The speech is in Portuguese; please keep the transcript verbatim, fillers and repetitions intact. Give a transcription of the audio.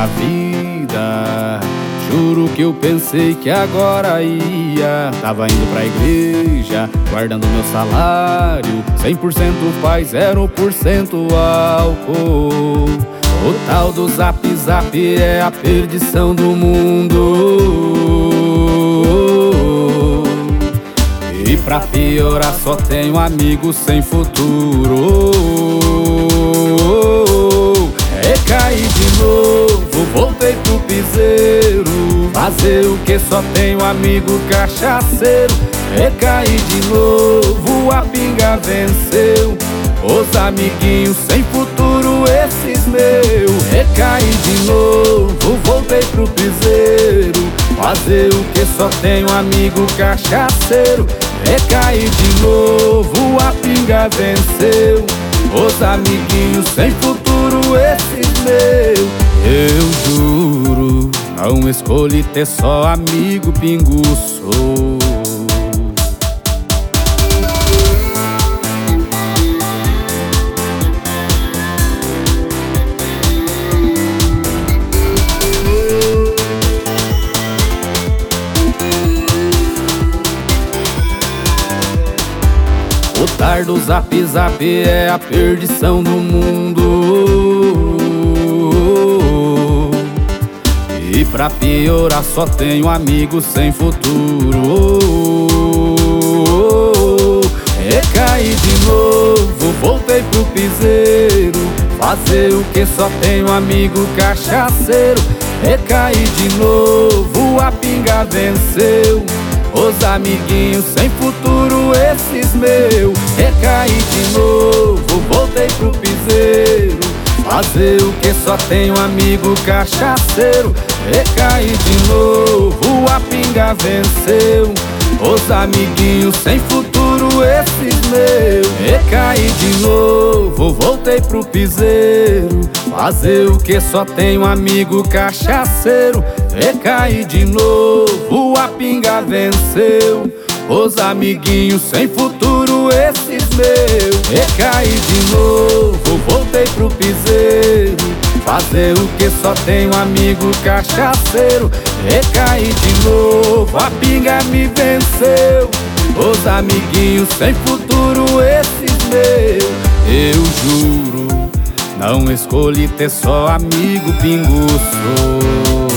vida. Juro que eu pensei que agora ia. Tava indo pra igreja, guardando meu salário. Cem por cento paz, zero por cento álcool. O tal do Zap Zap é a perdição do mundo. E pra piorar só tenho amigos sem futuro. Recaí de novo, voltei pro piseiro. Fazer o que, só tenho amigo cachaceiro. Recaí de novo, a pinga venceu. Os amiguinhos sem futuro, esses meus. Recaí de novo, voltei pro piseiro. Fazer o que, só tenho amigo cachaceiro. Recaí de novo, a pinga venceu. Os amiguinhos sem futuro, esses meus. Eu juro, não escolhi ter só amigo pinguço. O tar do Zap Zap é a perdição do mundo. E pra piorar só tenho amigos sem futuro. Recaí de novo, voltei pro piseiro. Fazer o que, só tenho amigo cachaceiro. Recaí de novo, a pinga venceu. Os amiguinhos sem futuro, esses meus. Recaí de novo, voltei pro piseiro. Fazer o que, só tenho amigo cachaceiro. Recaí de novo, a pinga venceu. Os amiguinhos sem futuro, esses meus. Recaí de novo, voltei pro piseiro. Fazer o que, só tenho amigo cachaceiro. Recaí de novo, a pinga venceu. Os amiguinhos sem futuro, esses meus. Recaí de novo, voltei pro piseiro. Fazer o que, só tenho amigo cachaceiro. Recaí de novo, a pinga me venceu. Os amiguinhos sem futuro, esses meus. Eu juro, não escolhi ter só amigo pinguço.